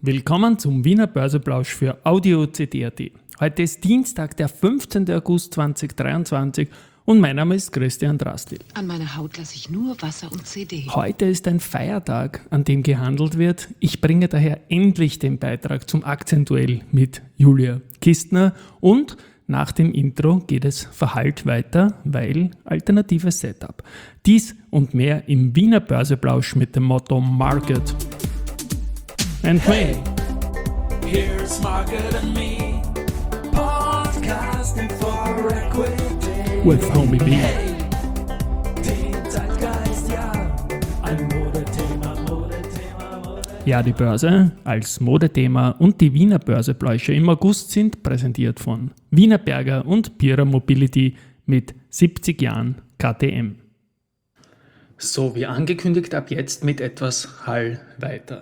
Willkommen zum Wiener Börseplausch für Audio CD.at. Heute ist Dienstag, der 15. August 2023 und mein Name ist Christian Drastil. An meiner Haut lasse ich nur Wasser und CD. Heute ist ein Feiertag, an dem gehandelt wird. Ich bringe daher endlich den Beitrag zum Aktienduell mit Julia Kistner und nach dem Intro geht es verhallt weiter, weil alternatives Setup. Dies und mehr im Wiener Börseplausch mit dem Motto Market and Me. Here's Market and Me, podcasting for equity. With Homie B. Hey, den Zeitgeist, ja, ein Modethema. Ja, die Börse als Modethema und die Wiener Börsepläusche im August sind präsentiert von Wienerberger und Pierer Mobility mit 70 Jahren KTM. So, wie angekündigt, ab jetzt mit etwas Hall weiter.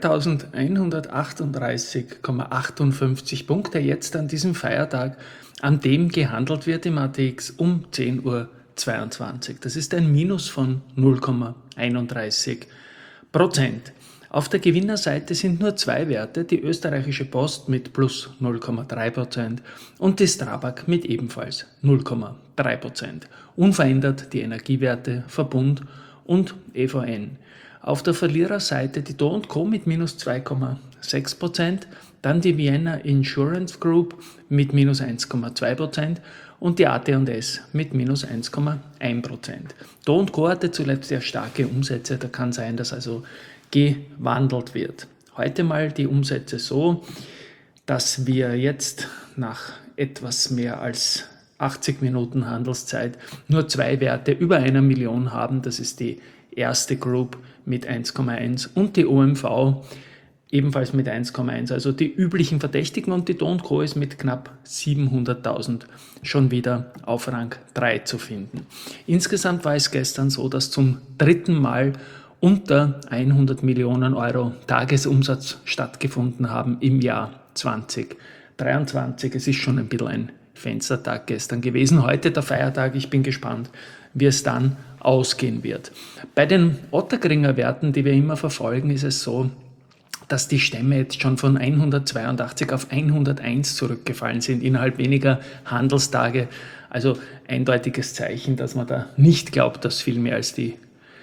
3.138,58 Punkte jetzt an diesem Feiertag, an dem gehandelt wird im ATX um 10.22 Uhr. Das ist ein Minus von 0,31%. Auf der Gewinnerseite sind nur zwei Werte, die österreichische Post mit plus 0,3% und die Strabag mit ebenfalls 0,3%. Unverändert die Energiewerte Verbund und EVN. Auf der Verliererseite die Do & Co mit minus 2,6%, dann die Vienna Insurance Group mit minus 1,2% und die AT&S mit minus 1,1%. Do & Co hatte zuletzt sehr starke Umsätze, da kann sein, dass also gewandelt wird. Heute mal die Umsätze so, dass wir jetzt nach etwas mehr als 80 Minuten Handelszeit nur zwei Werte über 1 Million haben. Das ist die erste Group mit 1,1 und die OMV ebenfalls mit 1,1. Also die üblichen Verdächtigen und die Do & Co ist mit knapp 700.000 schon wieder auf Rang 3 zu finden. Insgesamt war es gestern so, dass zum dritten Mal unter 100 Millionen Euro Tagesumsatz stattgefunden haben im Jahr 2023. Es ist schon ein bisschen ein Fenstertag gestern gewesen. Heute der Feiertag. Ich bin gespannt, wie es dann ausgehen wird. Bei den Ottakringer Werten, die wir immer verfolgen, ist es so, dass die Stämme jetzt schon von 182 auf 101 zurückgefallen sind innerhalb weniger Handelstage. Also eindeutiges Zeichen, dass man da nicht glaubt, dass viel mehr als die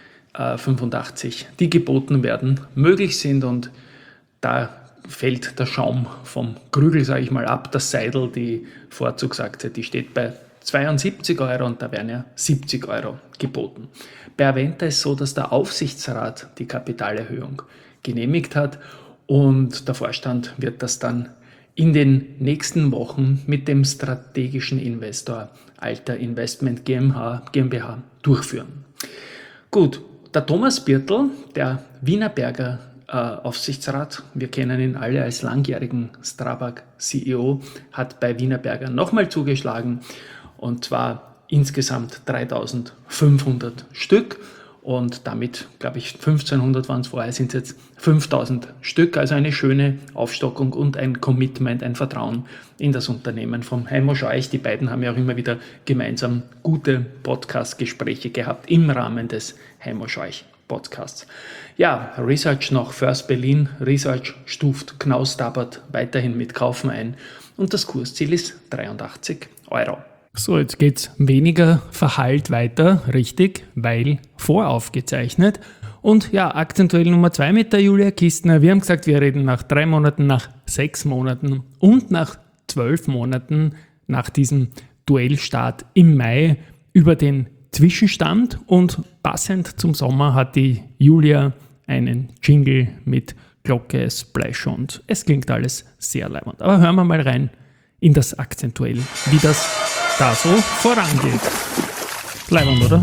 85, die geboten werden, möglich sind, und da fällt der Schaum vom Krügel, sage ich mal, ab. Das Seidel, die Vorzugsaktie, die steht bei 72 Euro und da werden ja 70 Euro geboten. Bei Aventa ist es so, dass der Aufsichtsrat die Kapitalerhöhung genehmigt hat und der Vorstand wird das dann in den nächsten Wochen mit dem strategischen Investor Alter Investment GmbH durchführen. Gut. Der Thomas Birtel, der Wienerberger Aufsichtsrat, wir kennen ihn alle als langjährigen Strabag CEO, hat bei Wienerberger nochmal zugeschlagen, und zwar insgesamt 3.500 Stück und damit, glaube ich, 1.500 waren es vorher, sind es jetzt 5.000 Stück, also eine schöne Aufstockung und ein Commitment, ein Vertrauen in das Unternehmen vom Heimo Scheuch. Die beiden haben ja auch immer wieder gemeinsam gute Podcast-Gespräche gehabt im Rahmen des Heimo Scheuch Podcasts. Ja, Research noch, First Berlin Research stuft Knaus Tabbert weiterhin mit Kaufen ein und das Kursziel ist 83 Euro. So, jetzt geht's weniger verhallt weiter, richtig, weil voraufgezeichnet. Und ja, Aktienduell Nummer 2 mit der Julia Kistner. Wir haben gesagt, wir reden nach 3 Monaten, nach 6 Monaten und nach 12 Monaten nach diesem Duellstart im Mai über den Zwischenstand, und passend zum Sommer hat die Julia einen Jingle mit Glocke, Splash und es klingt alles sehr leibend. Aber hören wir mal rein in das Aktienduell, wie das da so vorangeht. Leibend, oder?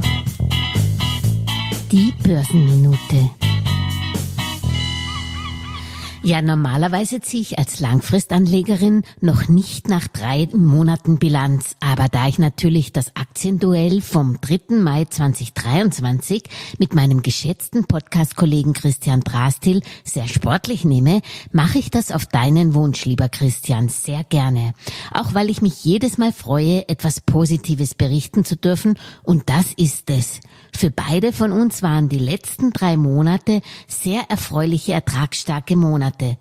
Die Börsenminute. Ja, normalerweise ziehe ich als Langfristanlegerin noch nicht nach 3 Monaten Bilanz. Aber da ich natürlich das Aktienduell vom 3. Mai 2023 mit meinem geschätzten Podcast-Kollegen Christian Drastil sehr sportlich nehme, mache ich das auf deinen Wunsch, lieber Christian, sehr gerne. Auch weil ich mich jedes Mal freue, etwas Positives berichten zu dürfen, und das ist es. Für beide von uns waren die letzten 3 Monate sehr erfreuliche, ertragsstarke Monate.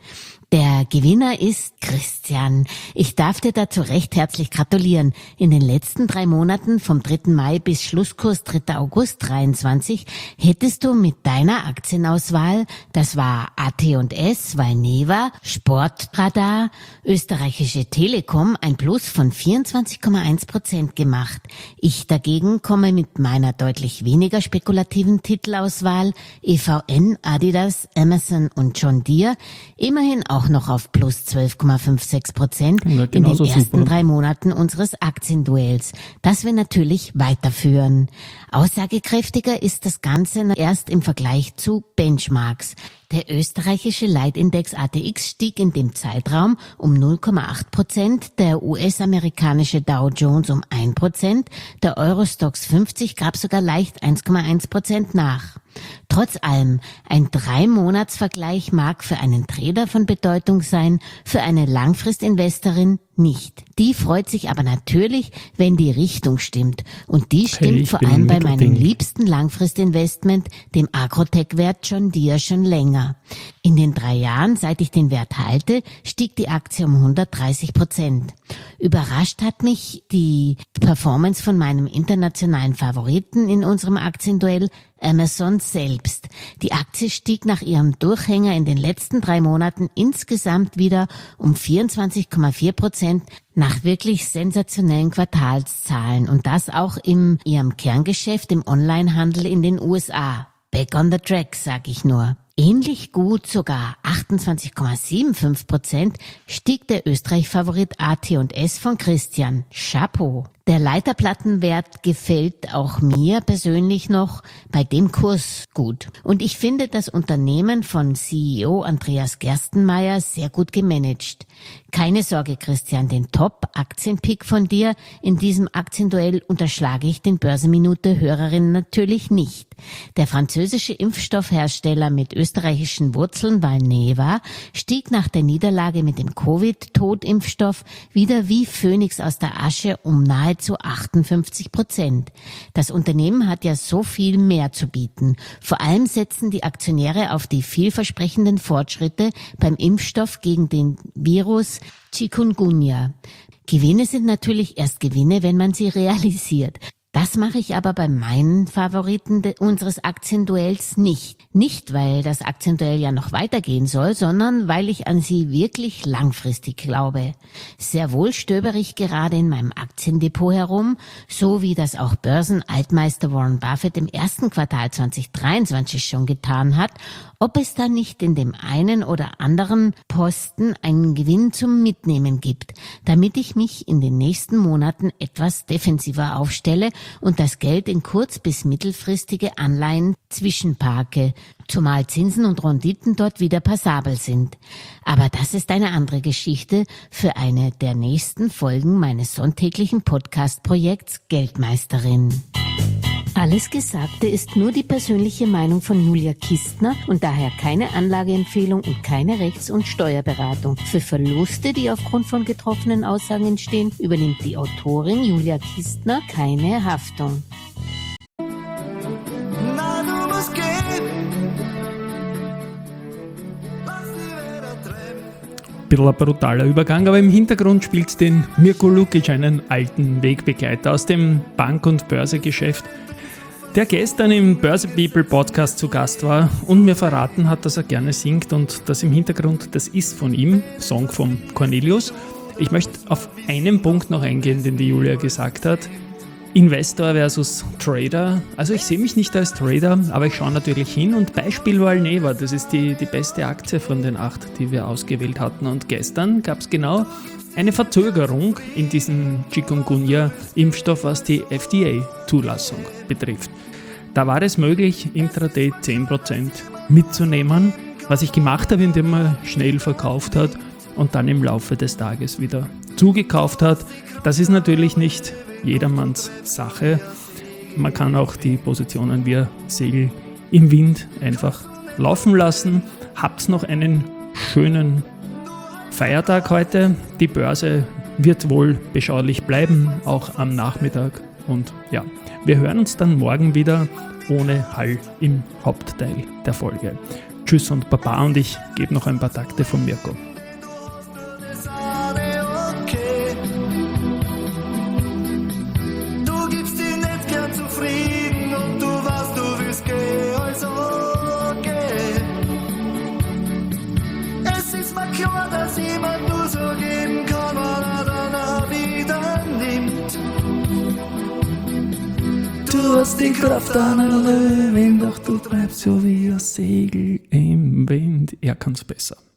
Der Gewinner ist Christian. Ich darf dir dazu recht herzlich gratulieren. In den letzten 3 Monaten vom 3. Mai bis Schlusskurs 3. August 23 hättest du mit deiner Aktienauswahl, das war AT&S, Valneva, Sportradar, Österreichische Telekom, ein Plus von 24,1% gemacht. Ich dagegen komme mit meiner deutlich weniger spekulativen Titelauswahl EVN, Adidas, Amazon und John Deere immerhin auch noch auf plus 12,56% Ja, in den genauso ersten super. 3 Monaten unseres Aktienduells, das wir natürlich weiterführen. Aussagekräftiger ist das Ganze erst im Vergleich zu Benchmarks. Der österreichische Leitindex ATX stieg in dem Zeitraum um 0,8%, der US-amerikanische Dow Jones um 1%, der Eurostoxx 50 gab sogar leicht 1,1% nach. Trotz allem, ein 3-Monats-Vergleich mag für einen Trader von Bedeutung sein, für eine Langfristinvestorin nicht. Die freut sich aber natürlich, wenn die Richtung stimmt. Und die stimmt ich vor bin allem im bei meinem Mittelding. liebsten Langfristinvestment, dem Agrotech-Wert John Deere, schon länger. In den 3 Jahren, seit ich den Wert halte, stieg die Aktie um 130%. Überrascht hat mich die Performance von meinem internationalen Favoriten in unserem Aktienduell, Amazon selbst. Die Aktie stieg nach ihrem Durchhänger in den letzten 3 Monaten insgesamt wieder um 24,4% nach wirklich sensationellen Quartalszahlen und das auch in ihrem Kerngeschäft im Onlinehandel in den USA. Back on the track, sag ich nur. Ähnlich gut, sogar 28,75%, stieg der Österreich-Favorit AT&S von Christian. Chapeau. Der Leiterplattenwert gefällt auch mir persönlich noch bei dem Kurs gut. Und ich finde das Unternehmen von CEO Andreas Gerstenmaier sehr gut gemanagt. Keine Sorge, Christian, den Top-Aktienpick von dir in diesem Aktienduell unterschlage ich den Börsenminute-Hörerinnen natürlich nicht. Der französische Impfstoffhersteller mit österreichischen Wurzeln Valneva stieg nach der Niederlage mit dem Covid-Totimpfstoff wieder wie Phönix aus der Asche um nahezu 58%. Das Unternehmen hat ja so viel mehr zu bieten. Vor allem setzen die Aktionäre auf die vielversprechenden Fortschritte beim Impfstoff gegen den Virus Chikungunya. Gewinne sind natürlich erst Gewinne, wenn man sie realisiert. Das mache ich aber bei meinen Favoriten unseres Aktienduells nicht. Nicht, weil das Aktienduell ja noch weitergehen soll, sondern weil ich an sie wirklich langfristig glaube. Sehr wohl stöbere ich gerade in meinem Aktiendepot herum, so wie das auch Börsenaltmeister Warren Buffett im ersten Quartal 2023 schon getan hat, ob es da nicht in dem einen oder anderen Posten einen Gewinn zum Mitnehmen gibt, damit ich mich in den nächsten Monaten etwas defensiver aufstelle und das Geld in kurz- bis mittelfristige Anleihen zwischenparke, zumal Zinsen und Renditen dort wieder passabel sind. Aber das ist eine andere Geschichte für eine der nächsten Folgen meines sonntäglichen Podcast-Projekts Geldmeisterin. Alles Gesagte ist nur die persönliche Meinung von Julia Kistner und daher keine Anlageempfehlung und keine Rechts- und Steuerberatung. Für Verluste, die aufgrund von getroffenen Aussagen entstehen, übernimmt die Autorin Julia Kistner keine Haftung. Na, du musst gehen. Lass die Räder treiben. Bisschen ein brutaler Übergang, aber im Hintergrund spielt den Mirko Lukic, einen alten Wegbegleiter aus dem Bank- und Börsegeschäft, der gestern im Börse People Podcast zu Gast war und mir verraten hat, dass er gerne singt und das im Hintergrund, das ist von ihm, Song von Cornelius. Ich möchte auf einen Punkt noch eingehen, den die Julia gesagt hat. Investor versus Trader. Also ich sehe mich nicht als Trader, aber ich schaue natürlich hin und Beispiel Valneva, das ist die beste Aktie von den 8, die wir ausgewählt hatten. Und gestern gab es genau eine Verzögerung in diesem Chikungunya-Impfstoff, was die FDA-Zulassung betrifft. Da war es möglich, intraday 10% mitzunehmen, was ich gemacht habe, indem man schnell verkauft hat und dann im Laufe des Tages wieder zugekauft hat. Das ist natürlich nicht jedermanns Sache. Man kann auch die Positionen wie Segel im Wind einfach laufen lassen. Habt noch einen schönen Feiertag heute. Die Börse wird wohl beschaulich bleiben, auch am Nachmittag. Und ja, wir hören uns dann morgen wieder ohne Hall im Hauptteil der Folge. Tschüss und Baba und ich gebe noch ein paar Takte von Mirko. ist mir klar, dass jemand nur so geben kann, weil er dann auch wieder nimmt. Du hast die Kraft einer Löwin, doch du treibst so wie ein Segel im Wind. Er kann's besser.